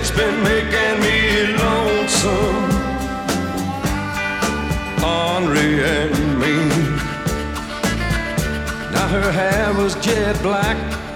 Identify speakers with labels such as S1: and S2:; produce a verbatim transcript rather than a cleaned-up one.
S1: it's been making me lonesome, ornery and mean. Now her hair was jet black,